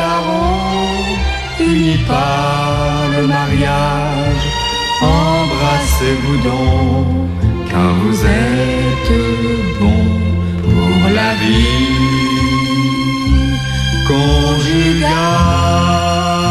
larrons, unis par le mariage, embrassez-vous donc, car vous êtes bons pour la vie conjugale.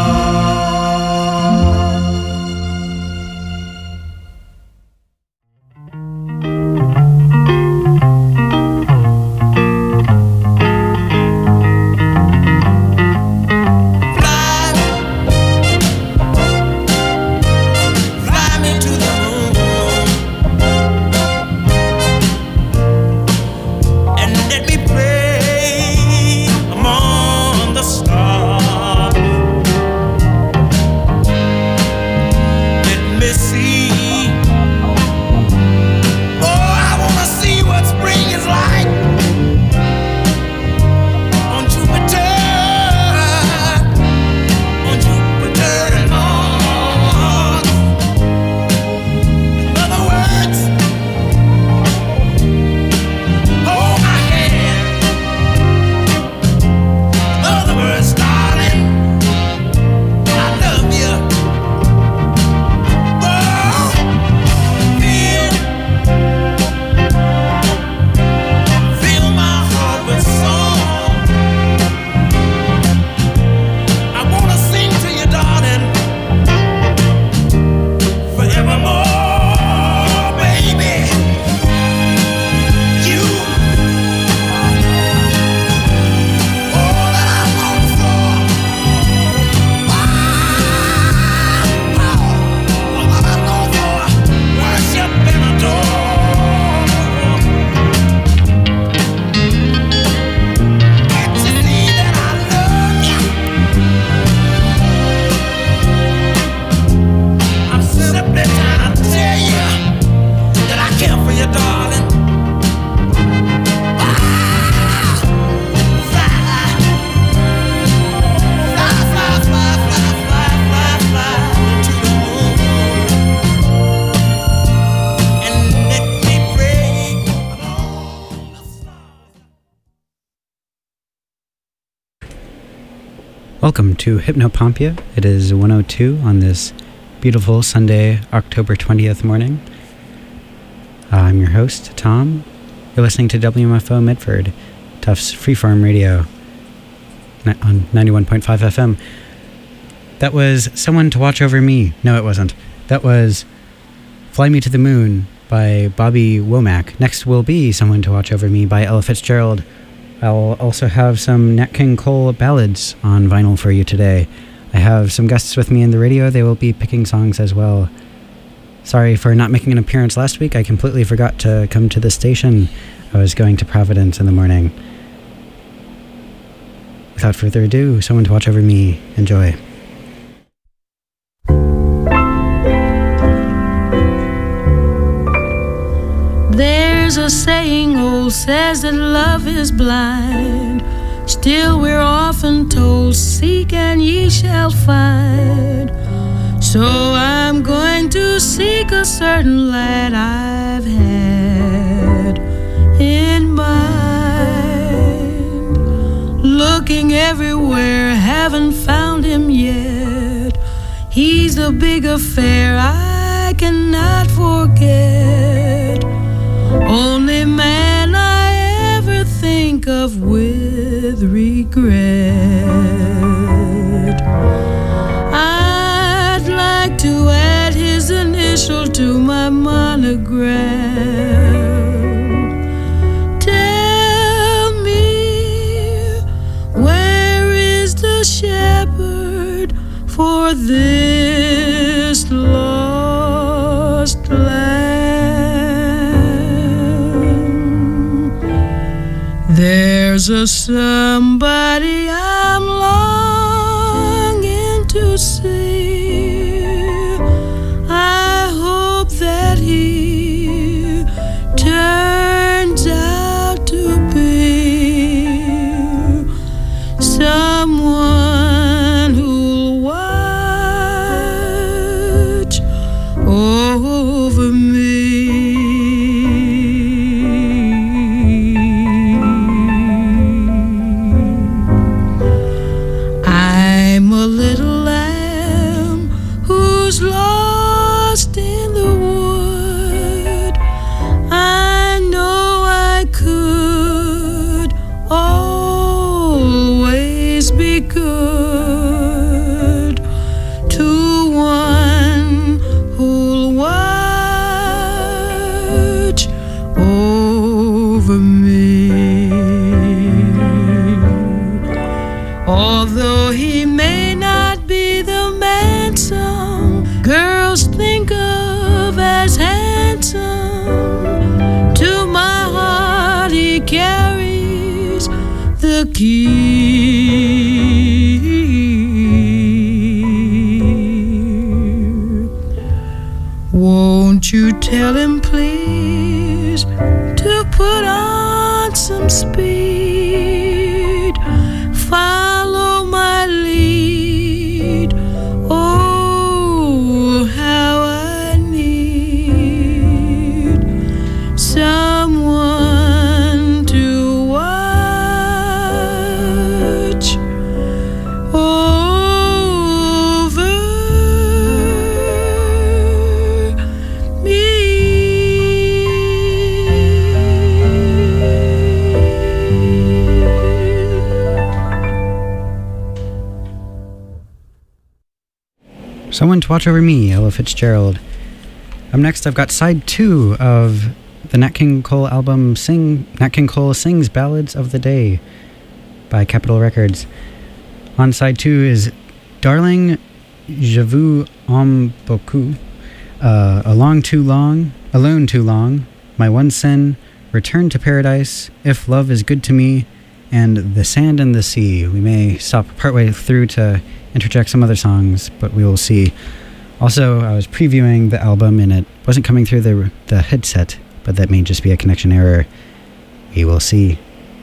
Welcome to Hypnopompia. It is 1:02 on this beautiful Sunday, October 20th morning. I'm your host, Tom. You're listening to WMFO Midford, Tufts Freeform Radio on 91.5 FM. That was Someone to Watch Over Me. No, it wasn't. That was Fly Me to the Moon by Bobby Womack. Next will be Someone to Watch Over Me by Ella Fitzgerald. I'll also have some Nat King Cole ballads on vinyl for you today. I have some guests with me in the radio. They will be picking songs as well. Sorry for not making an appearance last week. I completely forgot to come to the station. I was going to Providence in the morning. Without further ado, Someone to Watch Over Me. Enjoy. There's a saying old says that love is blind. Still we're often told, seek and ye shall find. So I'm going to seek a certain lad I've had in mind. Looking everywhere, haven't found him yet. He's the big affair I cannot forget. Only man I ever think of with regret. I'd like to add his initial to my monogram. Tell me, where is the shepherd for this lost land? There's a somebody I'm longing to see. I hope that he turns out to be someone who'll watch over me. Although he may not be the man some girls think of as handsome, to my heart he carries the key. Won't you tell him please to put on some speed, follow my lead. Oh, how I need someone to watch over me. Someone to Watch Over Me, Ella Fitzgerald. Up next, I've got side 2 of the Nat King Cole album, Nat King Cole Sings Ballads of the Day by Capitol Records. On side 2 is Darling, Je vous aime beaucoup, Alone Too Long, My One Sin, Return to Paradise, If Love Is Good to Me, and The Sand and the Sea. We may stop partway through to interject some other songs, but we will see. Also, I was previewing the album and it wasn't coming through the headset, but that may just be a connection error. We will see.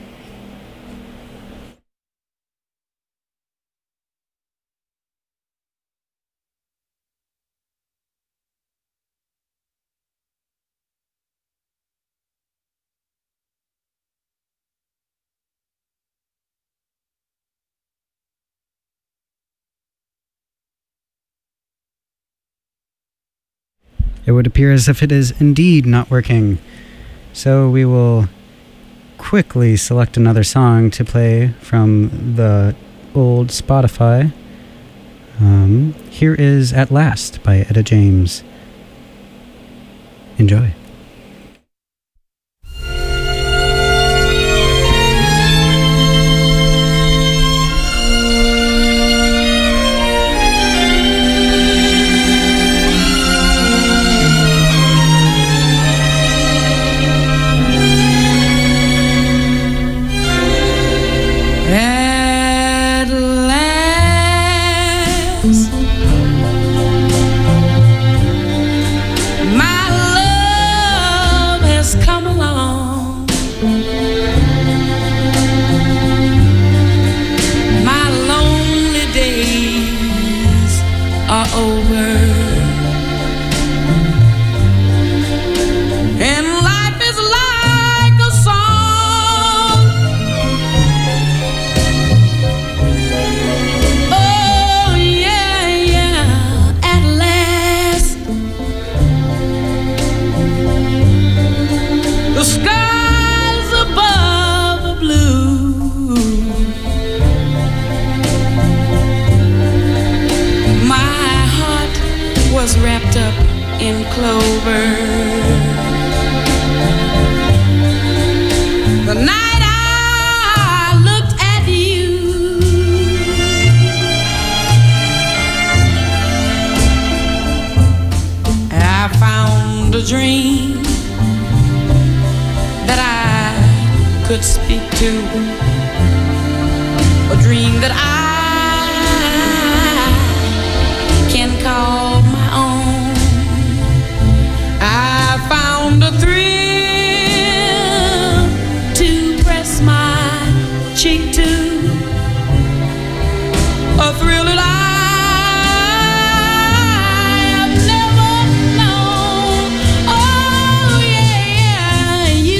It would appear as if it is indeed not working. So we will quickly select another song to play from the old Spotify. Here is At Last by Etta James. Enjoy.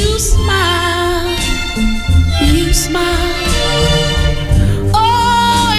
Oh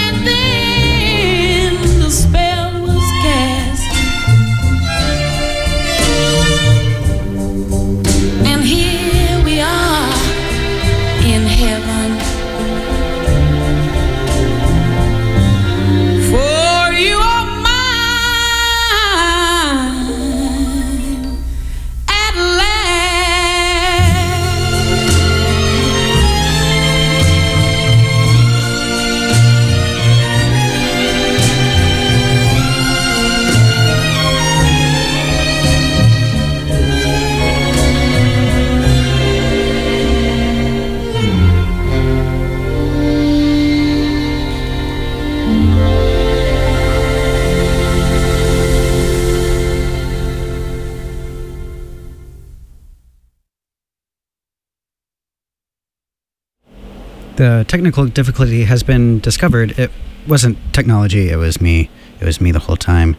The technical difficulty has been discovered. It wasn't technology, it was me. It was me the whole time.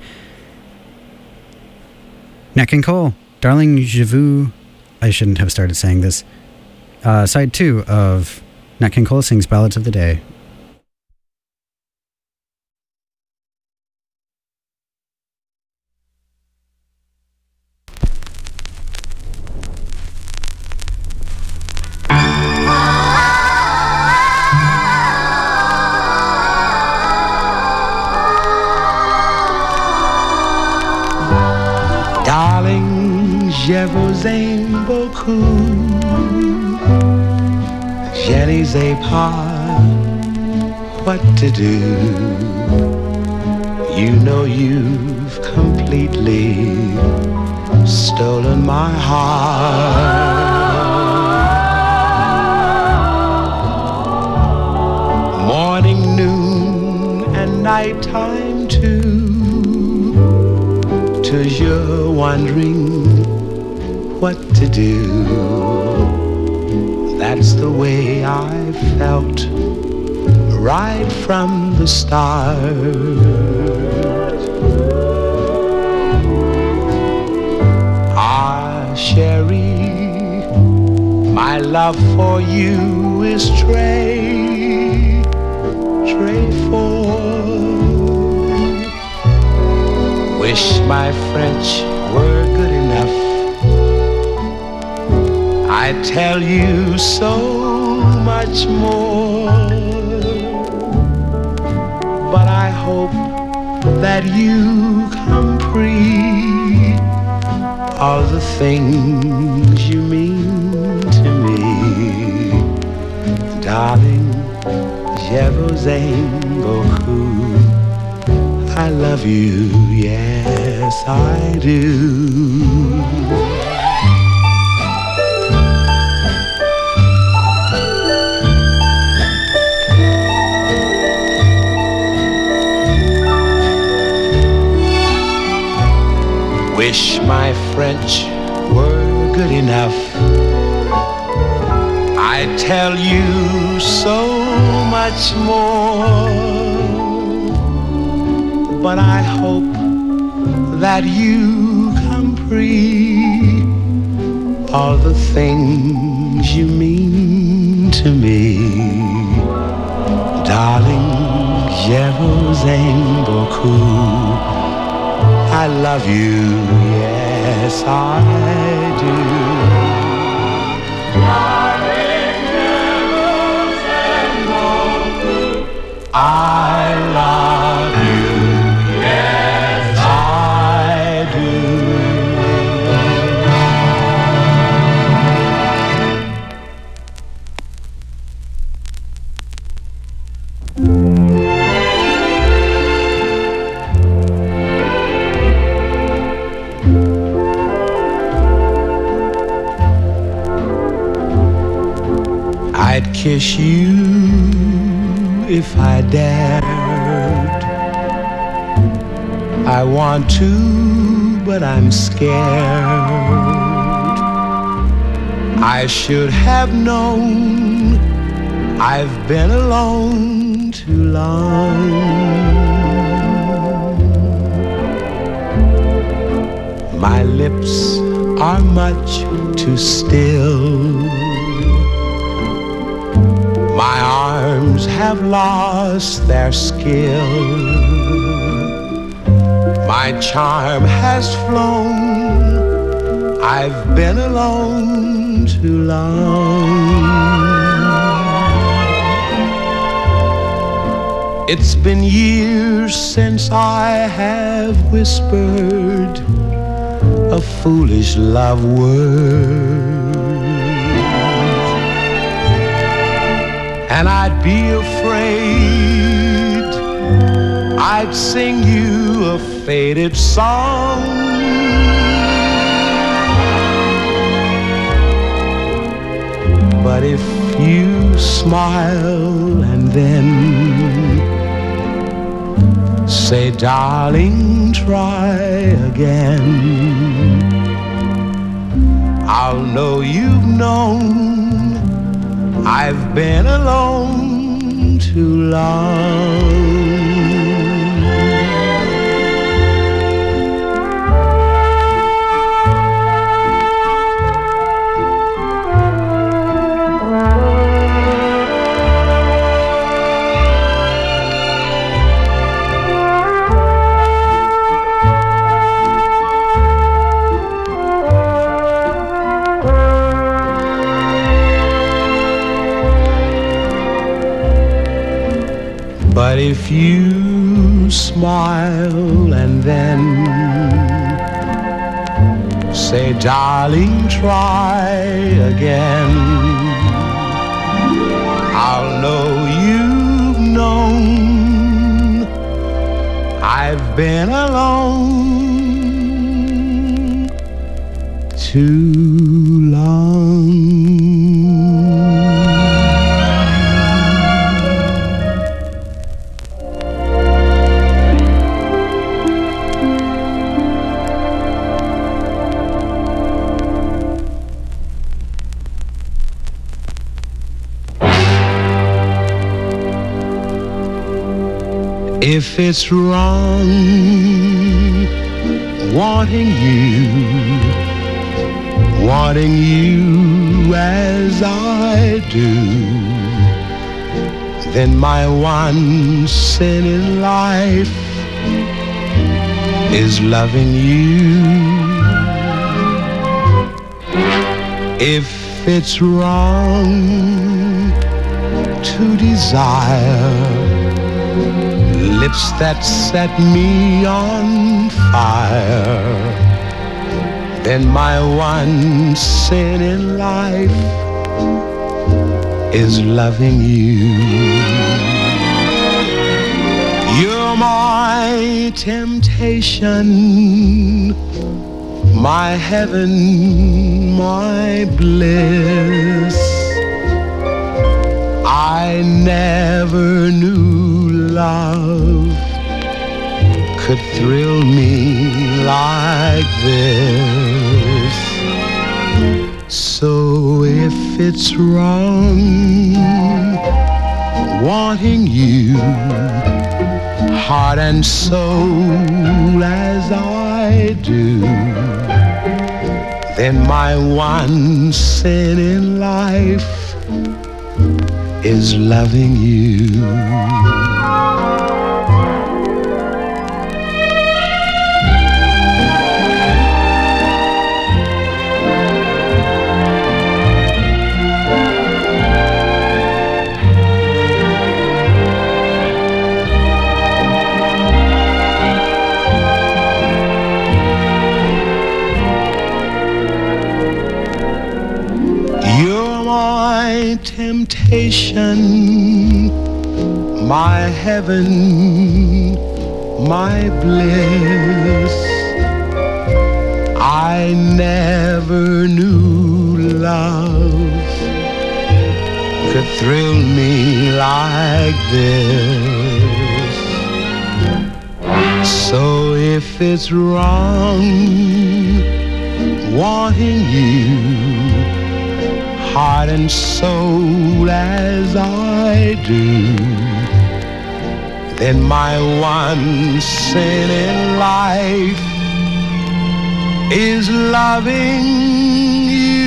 Nat King Cole, Darling Je Vous. I shouldn't have started saying this. Side 2 of Nat King Cole Sings Ballads of the Day. Je vous aime beaucoup, je ne sais pas what to do. You know you've completely stolen my heart. Morning, noon, and nighttime too, toujours wondering what to do. That's the way I felt right from the start. Ah, chérie, my love for you is très, très fort. Wish my French were good enough. I tell you so much more, but I hope that you comprehend all the things you mean to me. Darling, je vous aime beaucoup. I love you, yes I do. Wish my French were good enough. I tell you so much more, but I hope that you comprehend all the things you mean to me. Darling, je vous aime beaucoup. I love you, yes I do. I love you, yes I do. I'd kiss you if I dared. I want to, but I'm scared. I should have known I've been alone too long. My lips are much too still. My arms have lost their skill. My charm has flown. I've been alone too long. It's been years since I have whispered a foolish love word. And I'd be afraid I'd sing you a faded song. But if you smile and then say, darling, try again, I'll know you've known I've been alone too long. But if you smile and then say, darling, try again, I'll know you've known I've been alone too long. If it's wrong wanting you as I do, then my one sin in life is loving you. If it's wrong to desire lips that set me on fire, then my one sin in life is loving you. You're my temptation, my heaven, my bliss. I never knew love could thrill me like this. So if it's wrong wanting you heart and soul as I do, then my one sin in life is loving you. Temptation, my heaven, my bliss. I never knew love could thrill me like this. So if it's wrong wanting you heart and soul as I do, then my one sin in life is loving you.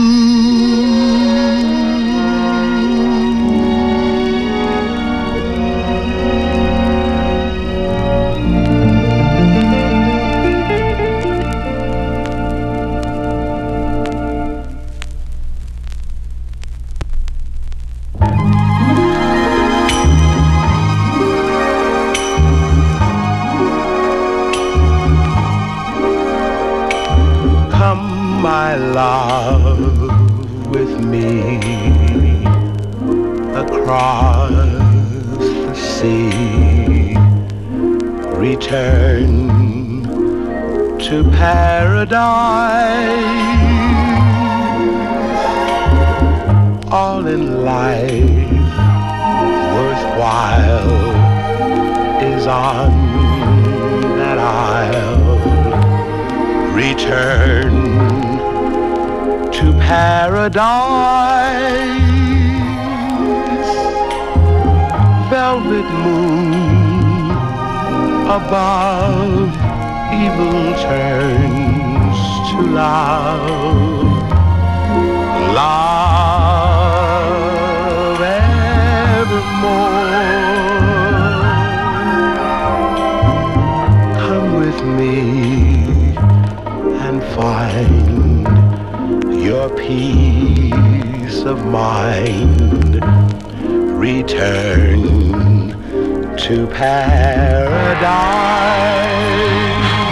My love, with me across the sea, return to paradise. All in life worthwhile is on that isle. Return to paradise. velvet moon above, evil turns to love. Love evermore. Come with me and find your peace of mind. Return to paradise.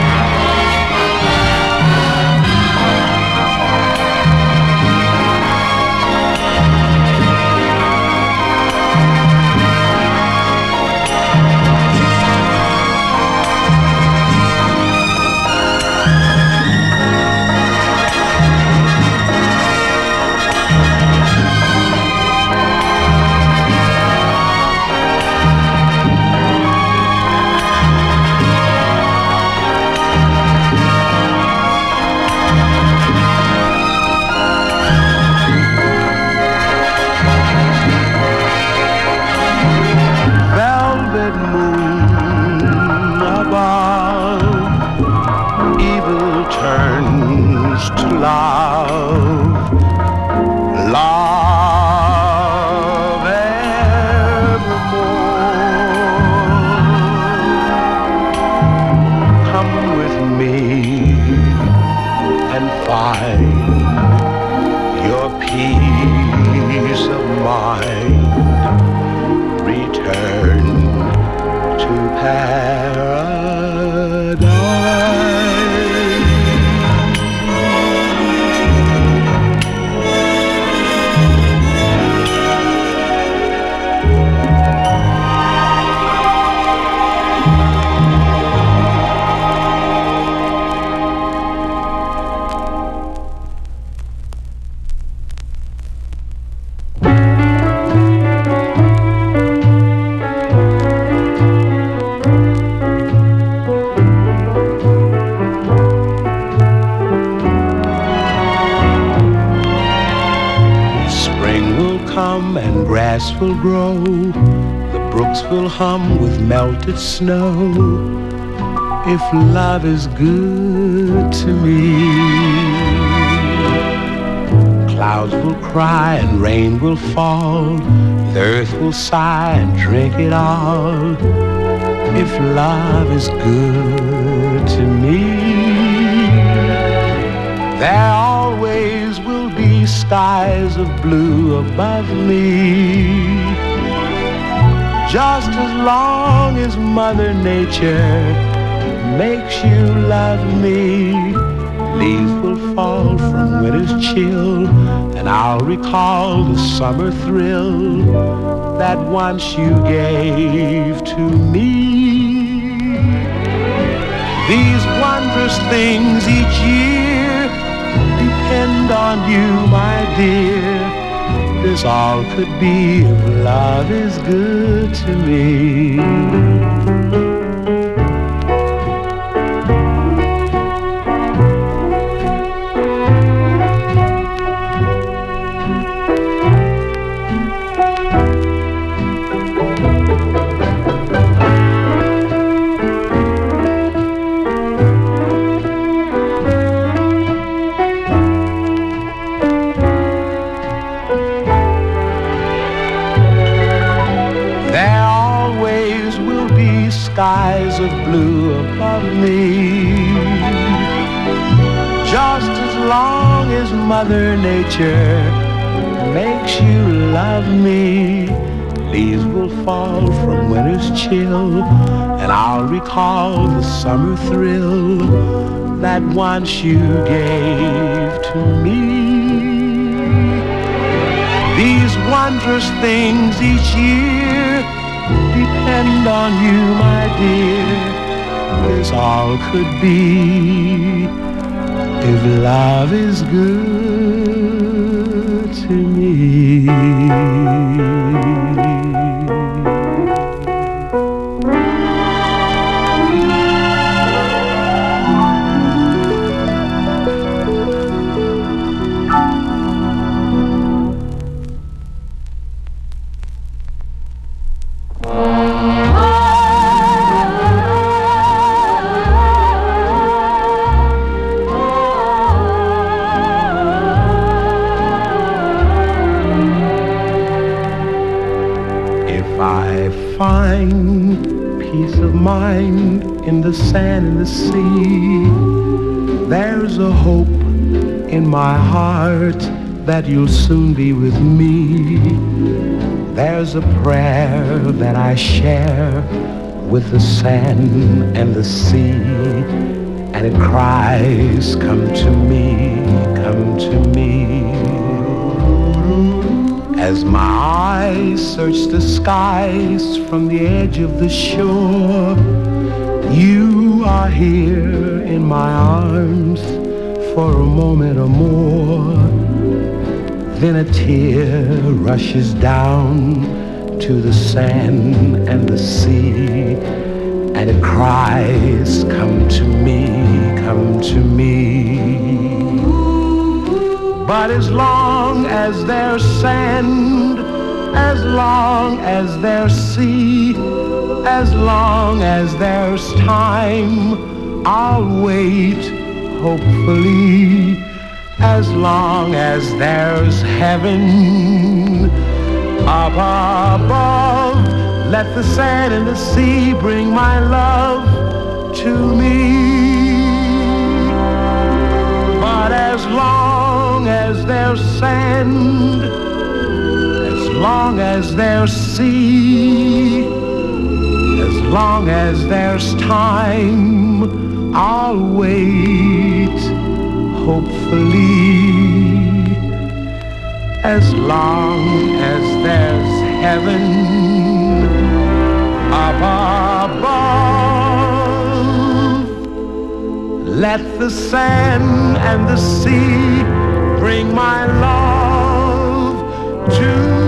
Love, love evermore. Come with me and find your peace of mind. Return to paradise. And grass will grow, the brooks will hum with melted snow. If love is good to me, clouds will cry and rain will fall, the earth will sigh and drink it all. If love is good to me, there always will be skies of blue above me. Just as long as Mother Nature makes you love me, leaves will fall from winter's chill, and I'll recall the summer thrill that once you gave to me. These wondrous things each year depend on you, my dear. This all could be if love is good to me. Skies of blue above me. Just as long as Mother Nature makes you love me, leaves will fall from winter's chill, and I'll recall the summer thrill that once you gave to me. These wondrous things each year depend on you, my dear. This all could be if love is good to me. find peace of mind in the sand and the sea. There's a hope in my heart that you'll soon be with me. There's a prayer that I share with the sand and the sea, and it cries, come to me, come to me. As my eyes search the skies from the edge of the shore, you are here in my arms for a moment or more. Then a tear rushes down to the sand and the sea, and it cries, come to me, come to me. But as long as there's sand, as long as there's sea, as long as there's time, I'll wait hopefully. As long as there's heaven up above, let the sand and the sea bring my love to me. But as long as there's sand, as long as there's sea, as long as there's time, I'll wait hopefully. As long as there's heaven up above, let the sand and the sea bring my love to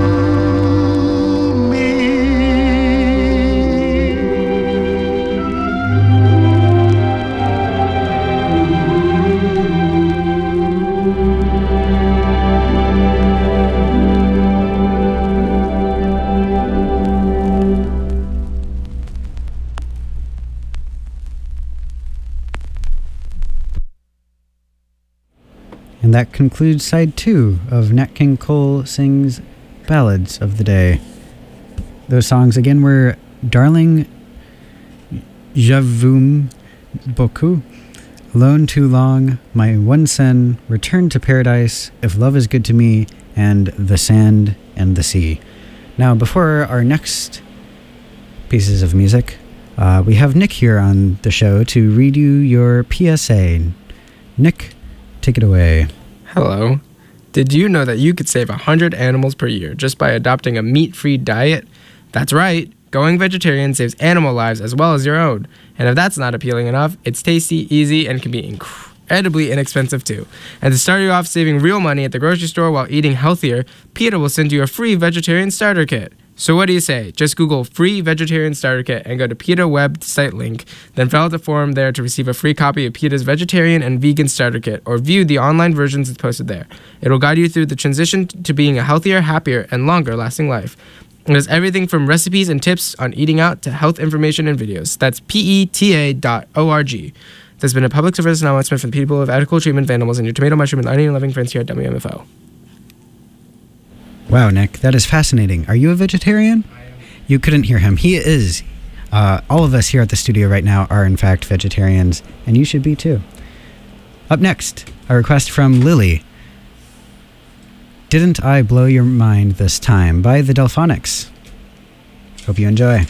And that concludes side 2 of Nat King Cole Sings Ballads of the Day. Those songs again were Darling, J'avoue Beaucoup, Alone Too Long, My One Sen, Return to Paradise, If Love Is Good to Me, and The Sand and the Sea. Now, before our next pieces of music, we have Nick here on the show to read you your PSA. Nick, take it away. Hello. Did you know that you could save 100 animals per year just by adopting a meat-free diet? That's right. Going vegetarian saves animal lives as well as your own. And if that's not appealing enough, it's tasty, easy, and can be incredibly inexpensive too. And to start you off saving real money at the grocery store while eating healthier, PETA will send you a free vegetarian starter kit. So what do you say? Just Google free vegetarian starter kit and go to PETA website link, then fill out the form there to receive a free copy of PETA's vegetarian and vegan starter kit, or view the online versions that's posted there. It will guide you through the transition to being a healthier, happier, and longer lasting life. It has everything from recipes and tips on eating out to health information and videos. That's PETA.org. There's been a public service announcement for the people of ethical treatment of animals and your tomato, mushroom, and onion-loving friends here at WMFO. Wow, Nick, that is fascinating. Are you a vegetarian? You couldn't hear him. He is. All of us here at the studio right now are, in fact, vegetarians, and you should be too. Up next, a request from Lily. Didn't I Blow Your Mind This Time by the Delphonics. Hope you enjoy.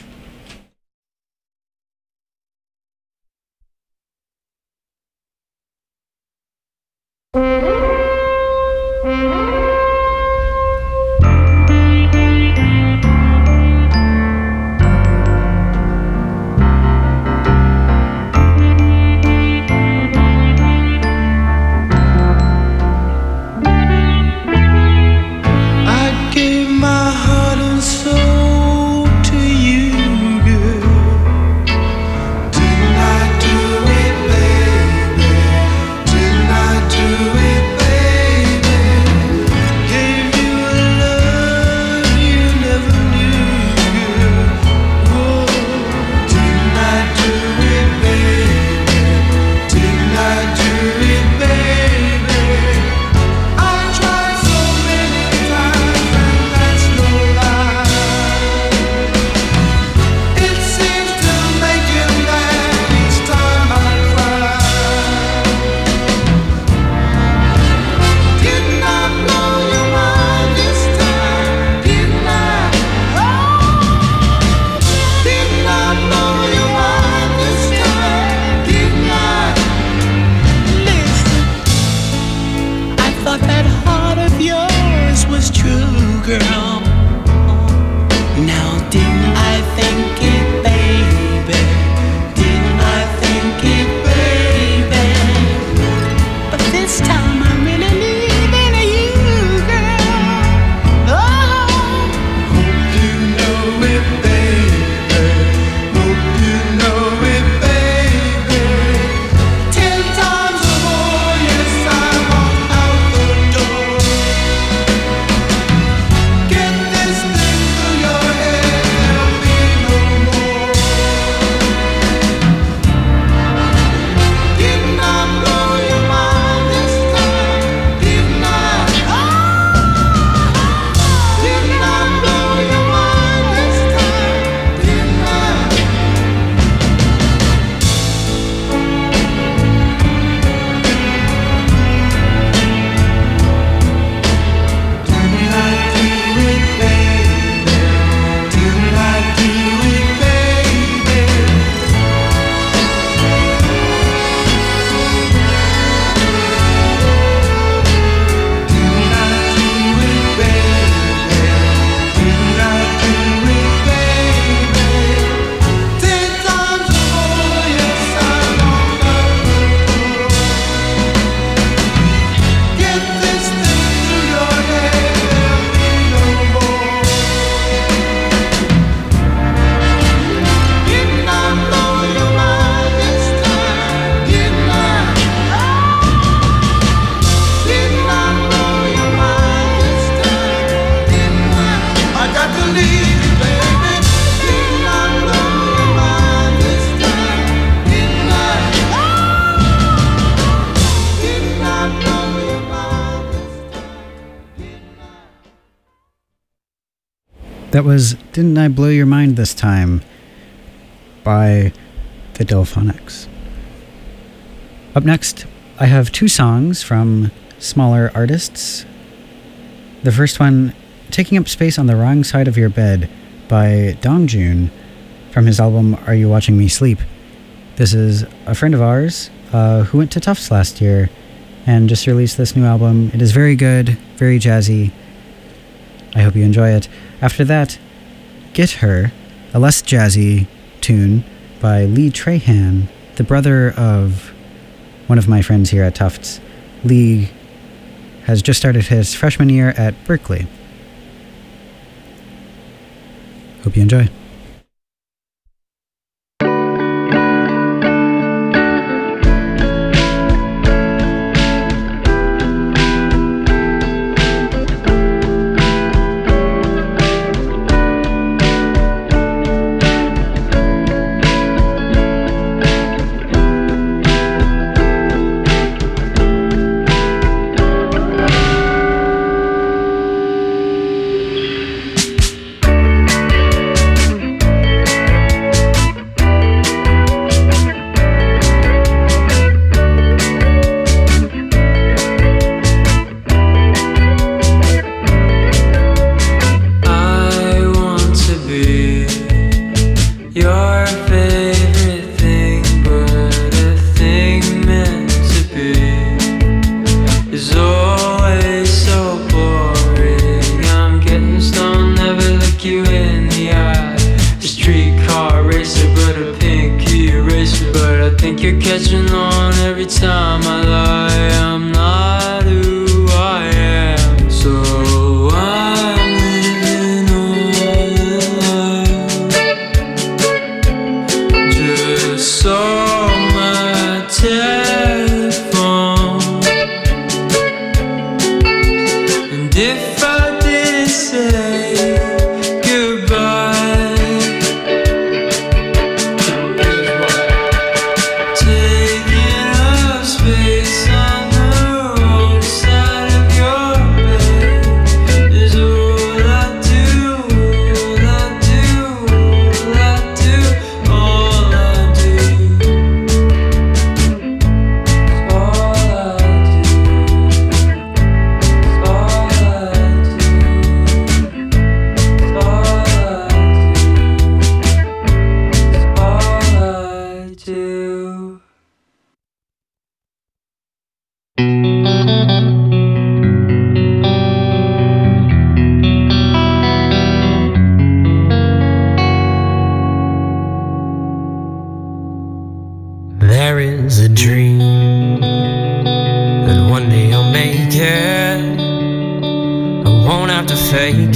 I gave my heart and soul to you. girl. Now didn't I think it, baby? Didn't I think it, baby? But this time I'm really leaving you, girl. Oh, hope you know it, baby. Hope you know it, baby. 10 times or more, yes, I walk out the door. Get this thing through your head, there'll be no more. Didn't I blow your mind this time? Didn't I? Didn't I blow your mind this time? Didn't I? Didn't I do it, baby? Didn't I do it, baby? Didn't I do it, baby? Didn't I do it, baby? 10 times or more, yes, I walk out the door. Get this thing through your head, there'll be no more. Didn't I blow your mind this time? Didn't I? Didn't I blow your mind this time? Didn't I? I got to leave you, baby. Didn't I blow your mind this time? Didn't I? Didn't I blow your mind this time? Didn't I? That was Didn't I Blow Your Mind This Time by the Delphonics. Up next, I have two songs from smaller artists. The first one, Taking Up Space on the Wrong Side of Your Bed by Dongjun from his album Are You Watching Me Sleep. This is a friend of ours who went to Tufts last year and just released this new album. It is very good, very jazzy. I hope you enjoy it. After that, Get Her, a less jazzy tune by Lee Trahan, the brother of one of my friends here at Tufts. Lee has just started his freshman year at Berkeley. Hope you enjoy.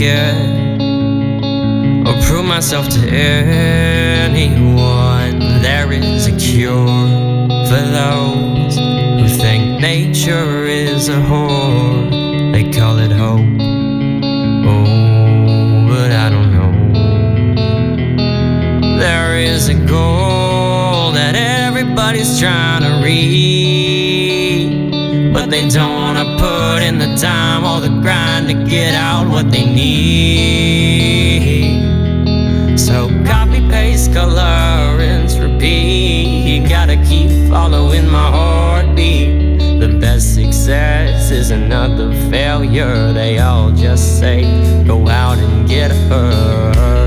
forget or prove myself to anyone. There is a cure for those who think nature is a whore. They call it hope. Oh, but I don't know. There is a goal that everybody's trying to reach, but they don't wanna put in the time or the grind to get out what they need. So copy, paste, color, rinse, repeat. You gotta keep following my heartbeat. The best success is another failure. They all just say, go out and get her.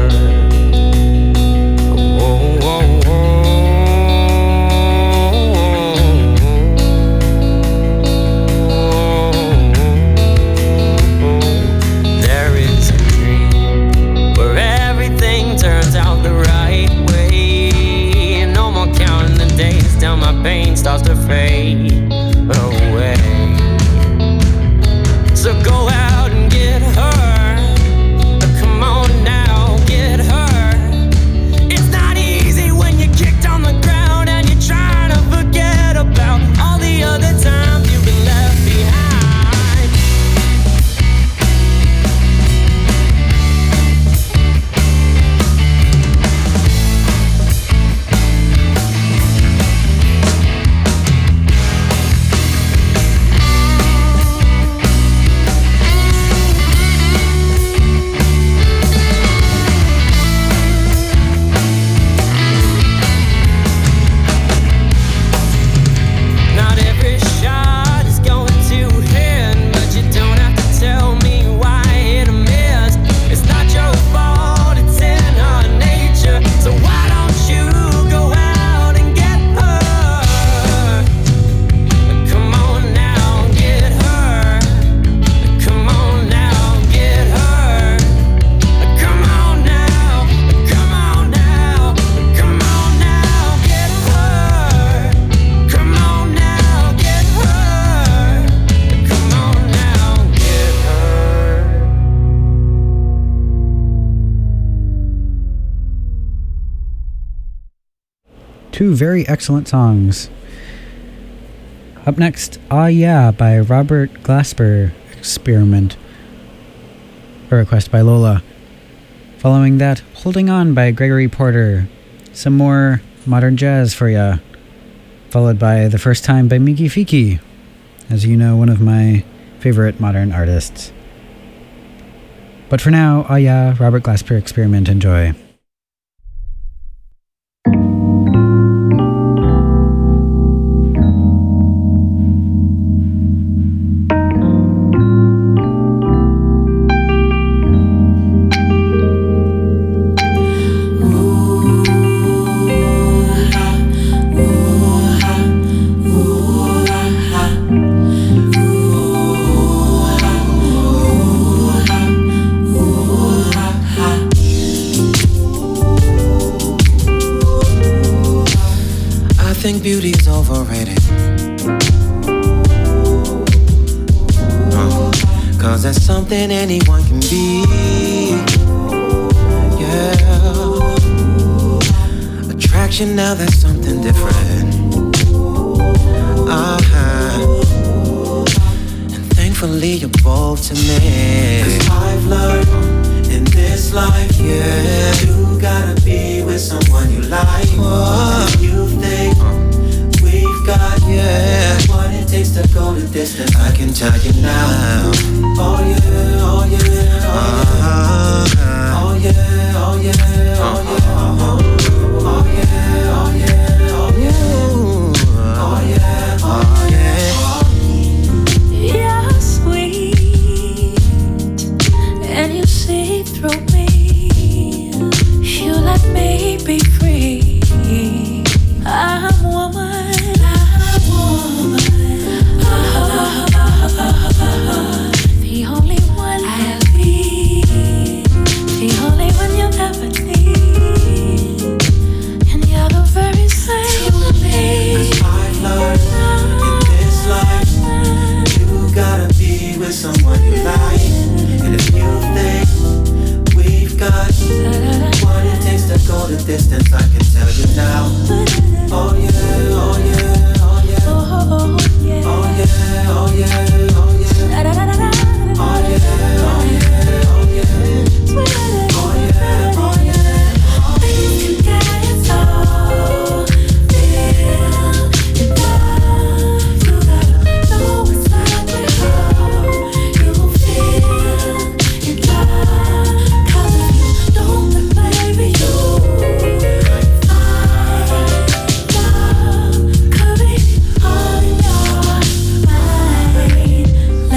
My pain starts to fade away. So go out and get her. Come on now, get her. It's not easy when you're kicked on the ground and you're trying to forget about all the other times you've been left behind. Two very excellent songs. Up next, Ah Yeah by Robert Glasper Experiment, a request by Lola. Following that, Holding On by Gregory Porter. Some more modern jazz for ya. Followed by The First Time by Miki Fiki, as you know, one of my favorite modern artists. But for now, Ah Yeah, Robert Glasper Experiment, enjoy. think beauty's overrated. Cause that's something anyone can be. Yeah. Attraction, now that's something different. And thankfully you're both to me. 'Cause I've learned in this life, yeah, you gotta be with someone you like. If you think we've got, yeah, what it takes to go the distance, I can tell you now. Oh yeah, oh yeah, oh yeah, oh yeah, oh yeah, oh yeah, oh yeah, oh yeah, oh yeah, oh yeah, oh yeah. You're sweet and you see through me. You let me be free. I'm woman, I'm woman. The only one I'll be, the only one you'll ever need. And you're the very same to me. 'Cause I've learned in this life, you gotta be with someone you like. And if you think distance, I can tell you now. Oh yeah, oh yeah, oh yeah. Oh yeah, oh yeah, oh yeah. Oh yeah, oh yeah, oh yeah. Oh yeah, oh yeah. You can get it so feel it love. You gotta know it's like we're home. You feel it love. 'Cause if you don't, then baby you find love could be all in your mind.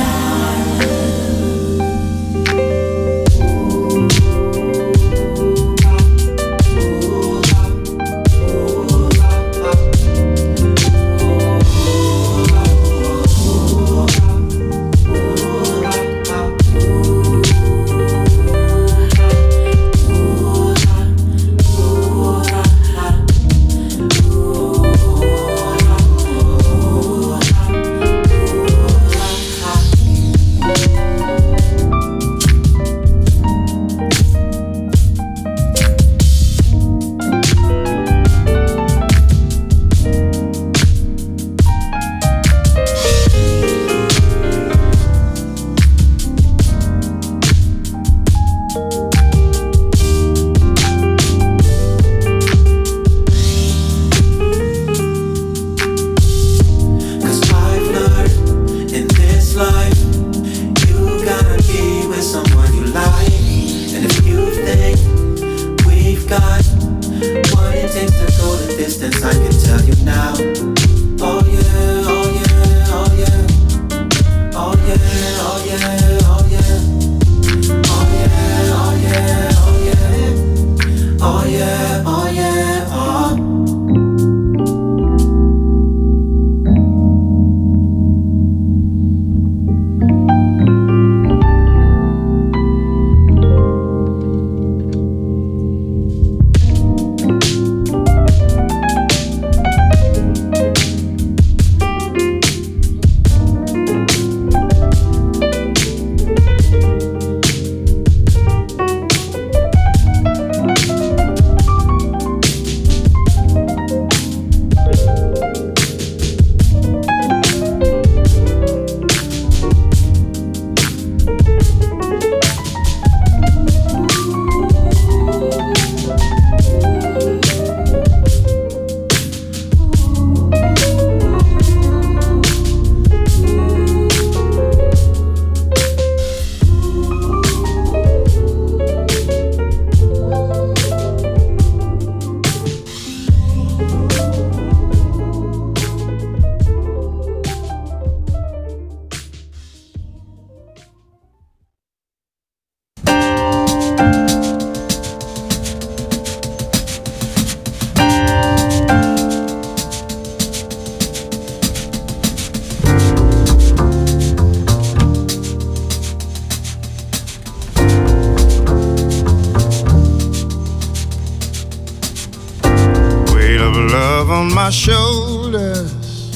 My shoulders,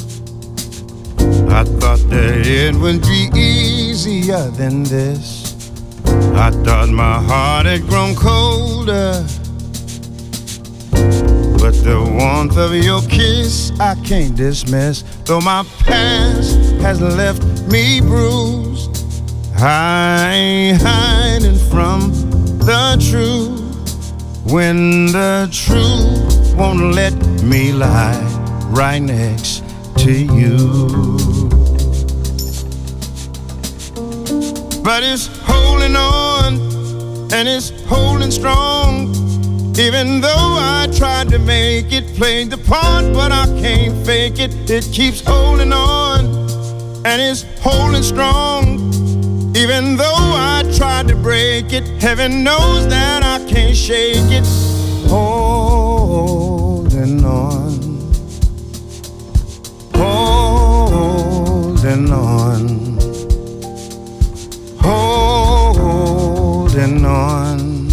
I thought that it would be easier than this. I thought my heart had grown colder, but the warmth of your kiss I can't dismiss. Though my past has left me bruised, I ain't hiding from the truth. When the truth won't let me lie right next to you. But it's holding on and it's holding strong. Even though I tried to make it, played the part, but I can't fake it. It keeps holding on and it's holding strong. Even though I tried to break it, heaven knows that I can't shake it. Holding on, holding on, holding on,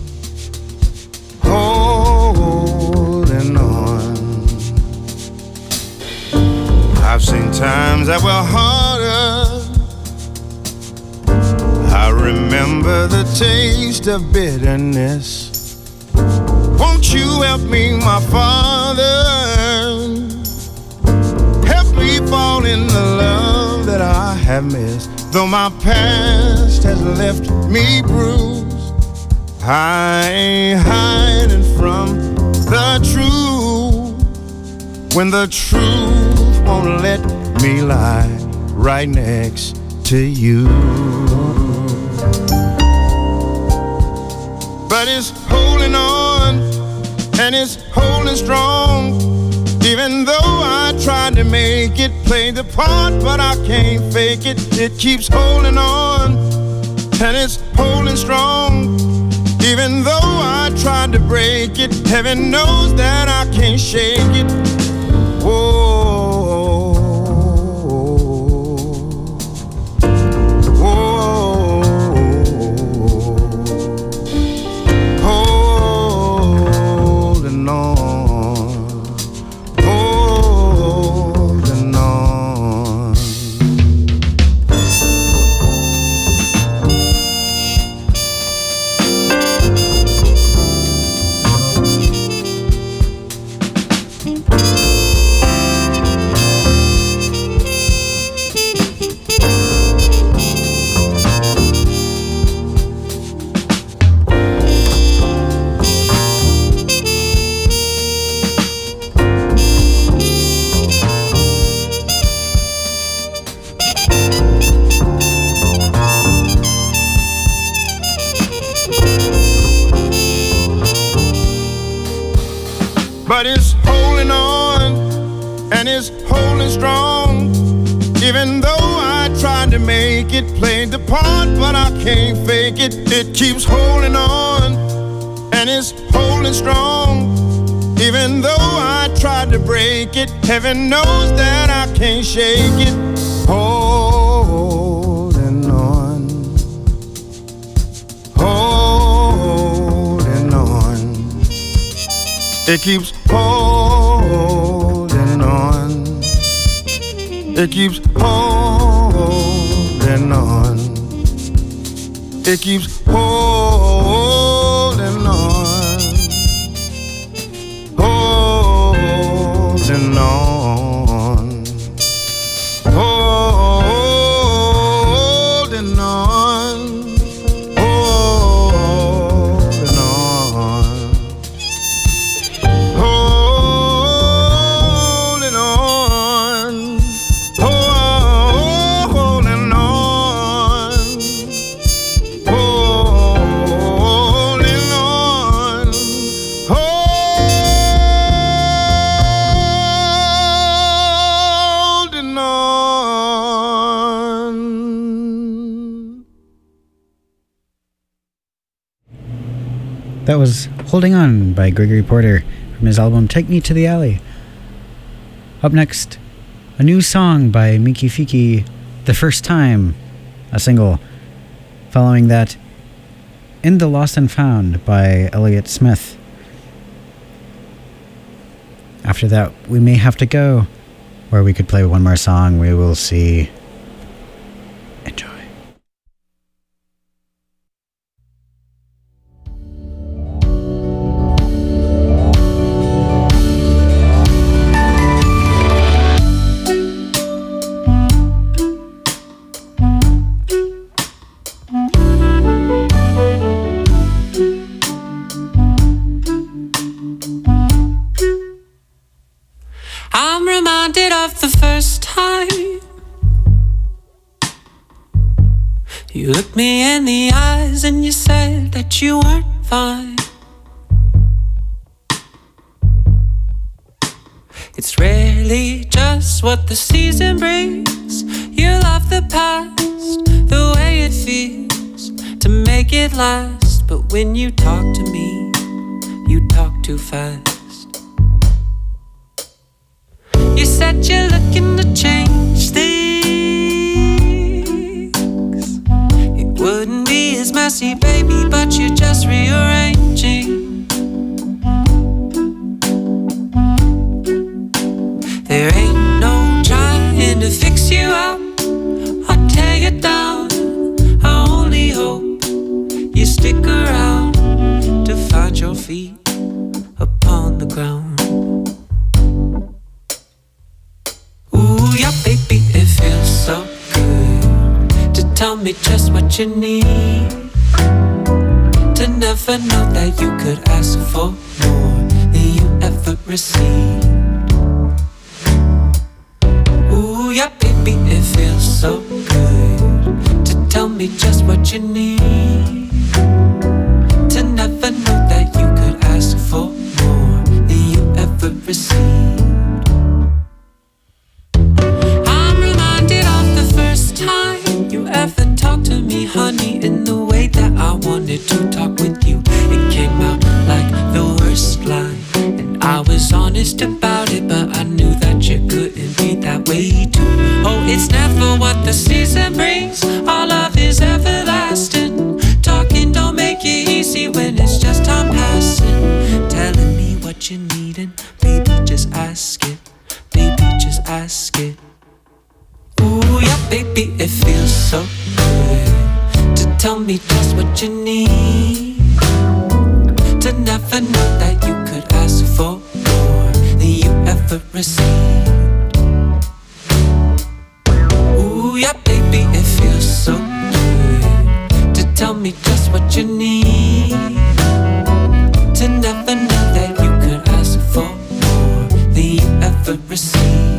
holding on. I've seen times that were harder. I remember the taste of bitterness. Won't you help me, my Father? Help me fall in the love that I have missed. Though my past has left me bruised, I ain't hiding from the truth. When the truth won't let me lie right next to you. But it's holding on, and it's holding strong. Even though I tried to make it, play the part, but I can't fake it. It keeps holding on, and it's holding strong. Even though I tried to break it, heaven knows that I can't shake it. Whoa, whoa, holding on. But it's holding on, and it's holding strong. Even though I tried to make it, played the part, but I can't fake it. It keeps holding on, and it's holding strong. Even though I tried to break it, heaven knows that I can't shake it. Holding on, holding on. It keeps holding on. It keeps holding on. It keeps holding on. Holding on. Holding on. Holding on. Holding on, holding on, holding on, holding on. That was Holding On by Gregory Porter from his album Take Me to the Alley. Up next, a new song by Miki Fiki, The First Time, a single. Following that, In the Lost and Found by Elliott Smith. After that, We May Have to Go, or we could play one more song. We will see. Enjoy. I'm reminded of the first time you looked me in the eyes and you said that you weren't fine. It's rarely just what the season brings. You love the past, the way it feels to make it last. But when you talk to me, you talk too fast. You said you're looking to change things. It wouldn't be as messy, baby, but you're just rearranging. There ain't no trying to fix you up or tear you down. I only hope you stick around to find your feet me just what you need. To never know that you could ask for more than you ever received. Ooh, yeah, baby, it feels so good to tell me just what you need. To never know that you could ask for more than you ever received. I'm reminded of the first time you ever talked to me, honey, in the way that I wanted to talk with you. It came out like the worst line, and I was honest about it, but I knew that you couldn't be that way too. Oh, it's never what the season brings. Our love is everlasting. Talking don't make it easy when it's just time passing. Telling me what you need and baby, just ask it. Baby, just ask it. Ooh, yeah, baby, it feels so good to tell me just what you need. To never know that you could ask for more than you ever received. Ooh, yeah, baby, it feels so good to tell me just what you need. To never know that you could ask for more than you ever received.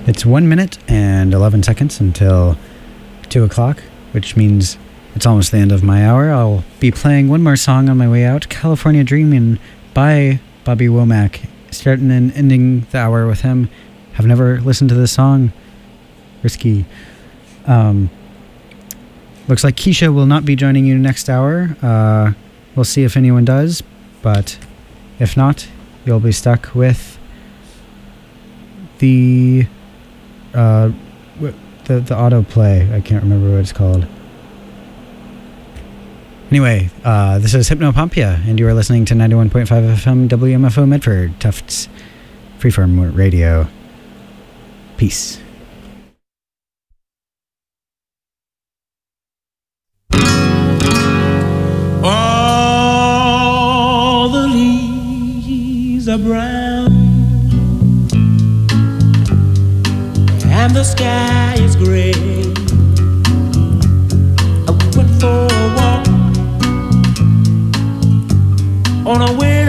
It's 1 minute and 11 seconds until 2 o'clock, which means it's almost the end of my hour. I'll be playing one more song on my way out, California Dreamin' by Bobby Womack, starting and ending the hour with him. Have never listened to this song. Risky. Looks like Keisha will not be joining you next hour. We'll see if anyone does, but if not, you'll be stuck with the autoplay. I can't remember what it's called. Anyway, this is Hypnopompia, and you are listening to 91.5 FM WMFO Medford, Tufts Freeform Radio. Peace. All the leaves are brown and the sky is gray. I went for a walk on a way